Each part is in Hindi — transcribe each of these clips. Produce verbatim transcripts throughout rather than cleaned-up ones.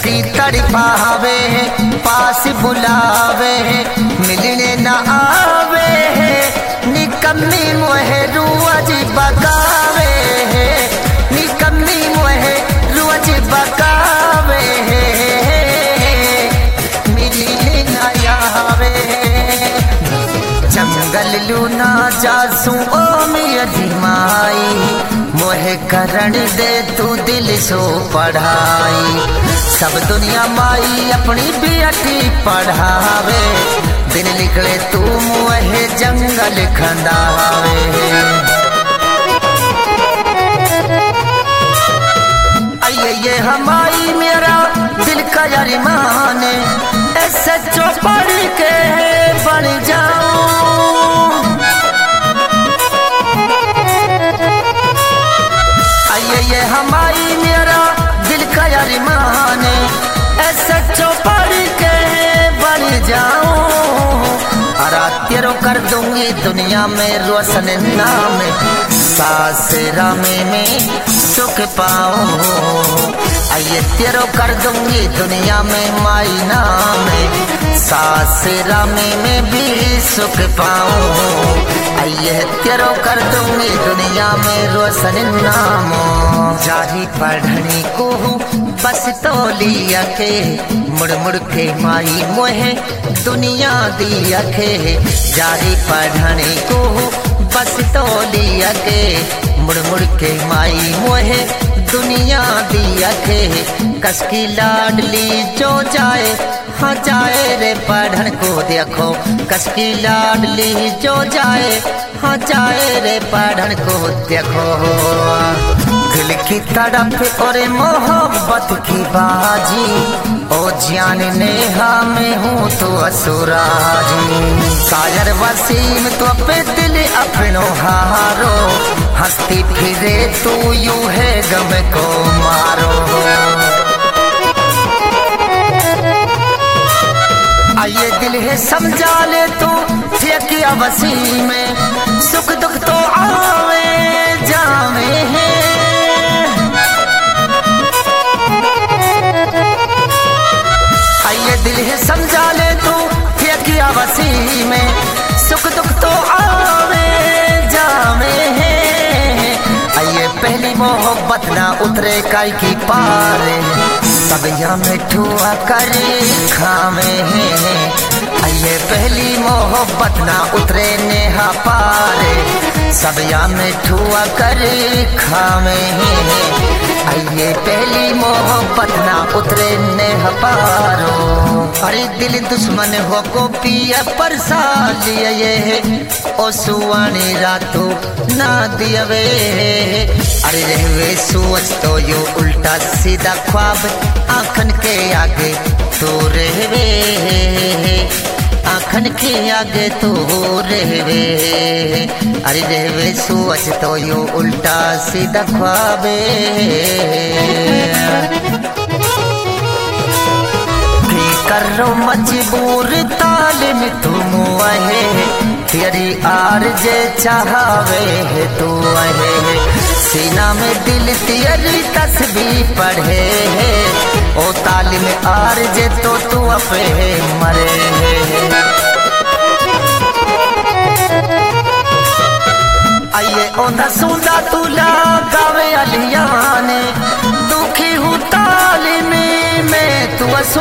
बेटी तड़पावे पास बुलावे मिलने न आवे निकम्मी मोहे रुअज बकावे निकम्मी मोहे रुअज बकावे मिलने न आवे जंगल लूना जासू ओ मिया माई मोहे करण दे तू दिल सो पढ़ाई सब दुनिया माई अपनी बेटी पढ़ावे दिन निकले तू मोहे जंगल खंडावे आइए ये हमारी मेरा दिल का अरमान ऐसे जो पढ़ के बन जाऊं आइए ये हमारी मेरा दिल का अरमान ऐसे जो पढ़ के बन जाऊं तेरो कर दूंगी दुनिया में रोशन नाम सासरा में मैं सुख पाऊं आइए तेरो कर दूंगी दुनिया में माई नाम सासरा में मैं भी सुख पाऊं आइए तेरो कर दूंगी दुनिया में रोशन नाम जाही पढ़ने को बस तो लिया के मुड़ मुड़ के माई मोहे दुनिया दिया के जारी पढ़ने को बस तो लिया के मुड़ मुड़ के माई मोहे दुनिया दिया के कसकी लाडली जो जाए हाँ जाए रे पढ़न को देखो कसकी लाडली जो जाए हाँ जाए रे पढ़न को देखो दिल की तड़प और मोहब्बत की बाजी ओ जान नेहा में हूँ तो असुराजी सायर वसीम तो पे दिल अपनो हारो हंसती फिरे तू यूं है गम को मारो आइए दिल है समझा ले तू ठेकिया वसी में सुख दुख तो आवे जावे है आइए दिल है समझा ले तू ठेकिया वसी में सुख दुख तो आवे जावे है आइए पहली मोहब्बत ना उतरे काई की पारे सब यहाँ मिठुआ करे खावे हैं आइए पहली मोहब्बत ना उतरे नेहा पारे सब यहाँ मिठुआ करे खावे हैं आइए पहली मोहब्बत ना उतरे नेहा पारो अरे दिल दुश्मन हो को पिया परसा लिए ये है ओ सुवानी रातों ना दियवे अरे रहवे सोच तो यो उल्टा सीधा ख्वाब आँखन के आगे तो रहवे आँखन के आगे तो रहवे अरे रहवे सोच तो यो उल्टा सीधा ख्वाबे करो मजबूर तालिम तुम आहे तेरी आरजे चाहवे है तू आहे सीना में दिल तेरी तस्बीह पढ़े है ओ तालिम आरजे तो तू अपे मरे है आइए ओंधा सुंदा तुला गावे अलियाने दुखी हूँ तालिम में तू असू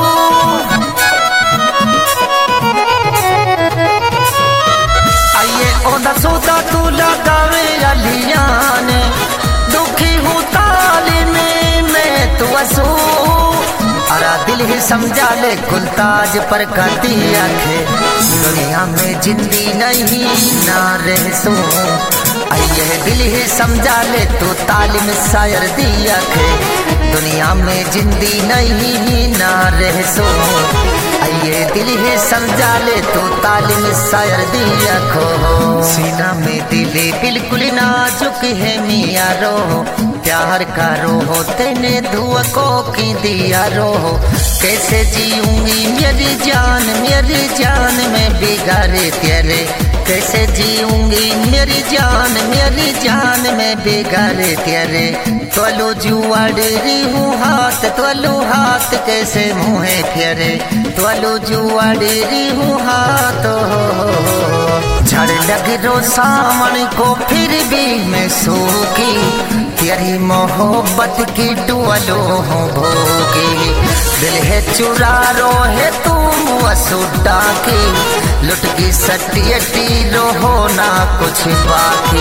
सोता तू लगावे अलियाने दुखी हूँ तालिम में तू असू अरा दिल ही समझा ले कुलताज पर करती आखे दुनिया में जिंदगी नहीं ना रह सो आइए दिल ही समझा ले तू तालिम शायर दी आखे दुनिया में जिंदगी नहीं ना रह सो आइए दिल ही समझा ले तू तालिम शायर दी आखो सीना में दिल बिल्कुल नाजुक है मिया रो प्यार का रो तेने धुआ को की दिया रो कैसे जीऊंगी मेरी जान मेरी जान में बिगाड़े तेरे कैसे जीऊंगी मेरी जान मेरी जान में बिगड़ तेरे तोलू जुआड़ी हूँ हाथ तोलू हाथ कैसे मुँहे फेरे तोलू जुआड़ी हूँ हाथ झड़ लग रो सामन को फिर भी मैं सूखी तेरी मोहब्बत की डुअलो हूँ भोगी दिल है चुरा रो है तू सुड्डा की लुट की सटियटी रो ना कुछ बाकी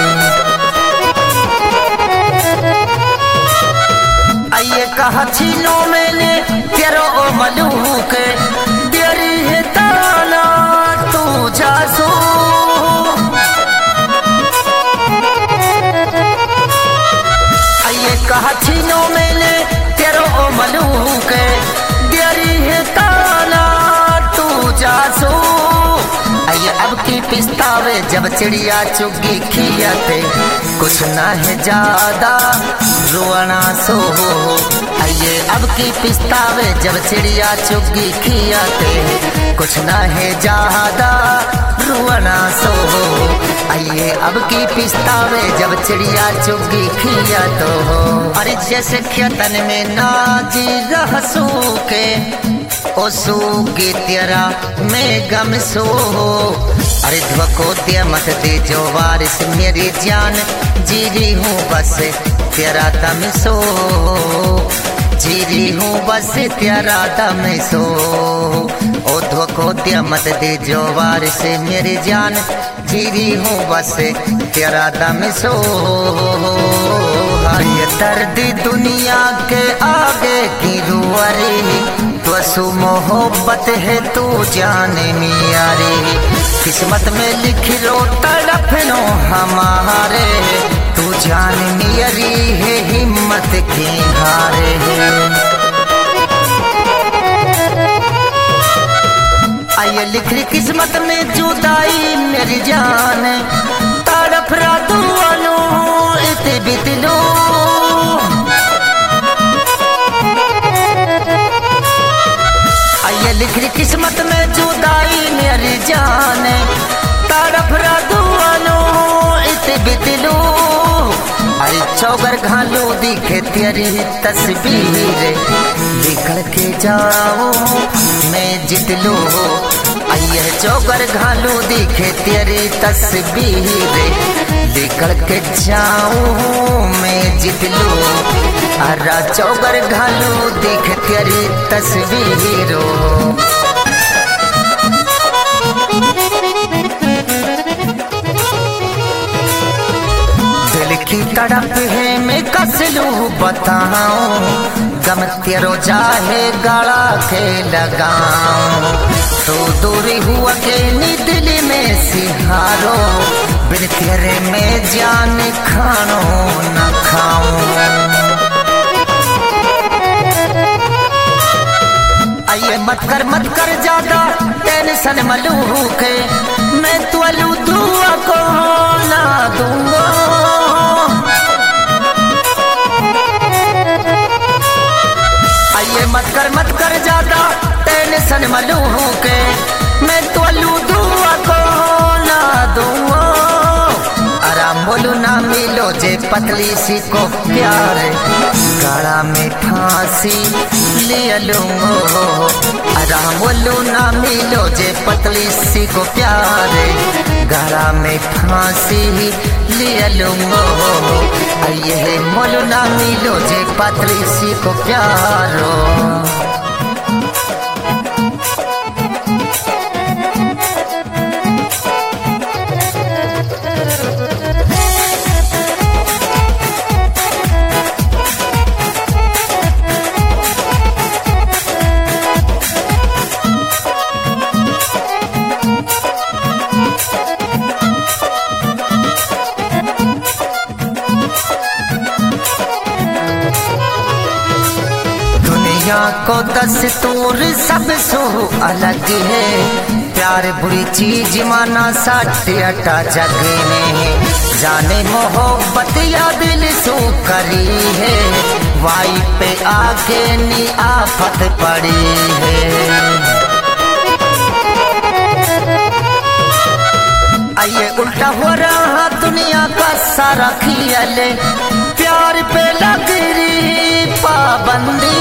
आइए कहा छीनो मैंने तेरो मलूक देरी है ताना तू जासू आइए कहा छीनो मैंने तेरो मलूक देरी है ताना जासू आइए अब की पिस्तावे जब चिड़िया चुगी खियाते कुछ ना है ज्यादा रोना सो आइए अब की पिस्तावे जब चिड़िया चुगी खियाते कुछ ना है ज्यादा रोना सो आइए अब की पिस्तावे जब चिड़िया चुगी खिया तो अरे जैसे खेतन में नाजी रहसू के ओ सूगी तेरा मैं गम सो अरे धुको दिया मत दे जो वारिस मेरी जान जी रही हूँ बस तेरा दम सो जी रही हूँ बस तेरा दम सो ओ धुको दिया मत दे जो वारिस मेरी जान जी रही हूँ बस तेरा दम सो ये दर्द दुनिया के आगे की रुअरी तो मोहब्बत है तू जाने मियारी किस्मत में लिख रो तड़पनो हमारे तू जान मियारी है हिम्मत की हारे आइए लिख री किस्मत में जुदाई मेरी जान तड़प रा दुआनो इते बितलो आइए लिख री किस्मत में जुदाई मेरी जान तड़प रा दुआनो इते बितलो अरे चौगर घालू दिखे तेरी तस्वीर निकल के जाओ मैं जित लो आइए चौगर घालू दिखे तेरी तस्वीर निकल के जाऊं मैं जित लो अरा चौगर घालू दिखे तेरी तस्वीरों दिल की तड़प है मैं कसलू बताऊं गम तेरो जाहे गला के लगाऊं तो दूरी हुआ के नी दिल में सिहारो बिन तेरे में जान खानो न खाऊं आइए मत कर मत कर ज्यादा टेंशन मलू के मैं तुलू दुआ को ना दूंगा आइए मत कर मत कर ज्यादा टेंशन मलू के मैं तुलू दुआ को ना दूंगा आराम बोलू ना मिलो जे पतली सी को प्यार गला में फांसी ले लूंगो आराम बोलू ना मिलो जे पतली सी को प्यार गला में फांसी ले लूंगो आइए बोलू ना मिलो जे पतली सी को प्यारो को दस्तूर सब सो अलग है प्यार बुरी चीज माना साठ अटा जग में जाने मोहब्बत या दिल सो करी है वाई पे आके नी आफत पड़ी है आइए उल्टा हो रहा दुनिया का सारा खियाले, प्यार पे लग रही पाबंदी।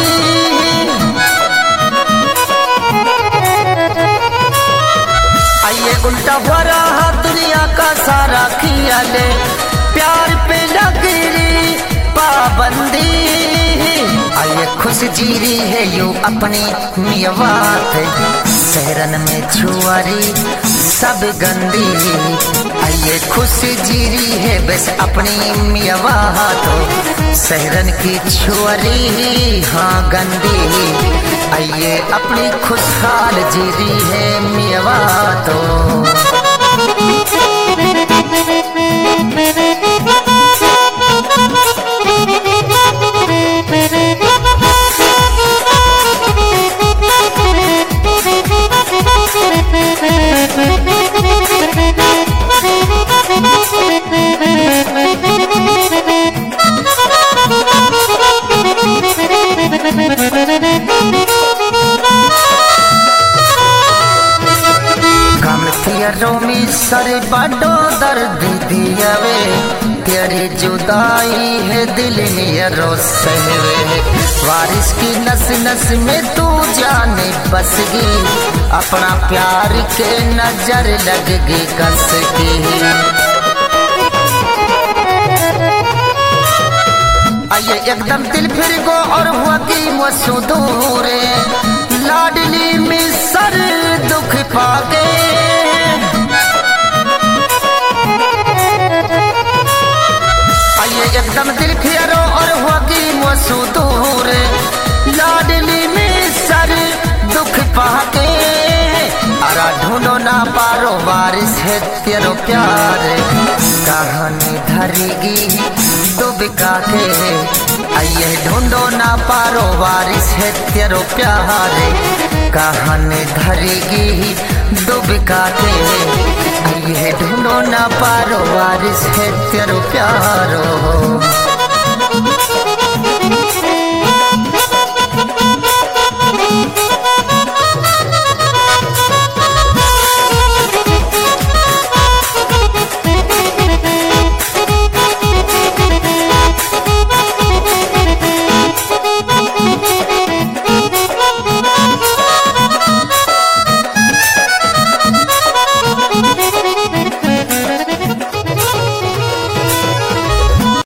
आइए उल्टा हो रहा दुनिया का सारा खियाले, प्यार पे लग रही पाबंदी। आइए खुश जीरी है यू अपनी मियावात, शहरन में छुआरी सब गंदी। आइए खुश जीरी है बस अपनी मियावात, शहरन की छुआरी हाँ गंदी। आइए अपनी खुशहाल जीरी है मियावात। रोमी सर बड़ो दर्द दियावे, तेरी जुदाई है दिल में रोसवे। वारिस की नस नस में तू जाने बस गई, अपना प्यार के नजर लग गई कस की। आइए एकदम दिल फिर गो और हुआ की मसूदूरे, लाडली में सर दुख पाके। एकदम दिल फिरो और होगी मसूदूर, लाडली में सर दुख पाके। अरा ढूंढो ना पारो वारिस है तेरो प्यार, कहानी धरेगी दुबका के। आइए ढूंढो ना पारो वारिस है तेरो प्यार, कहानी धरेगी दुबका के। आइए ढूंढो ना पारो वारिस है तेरो प्यारो।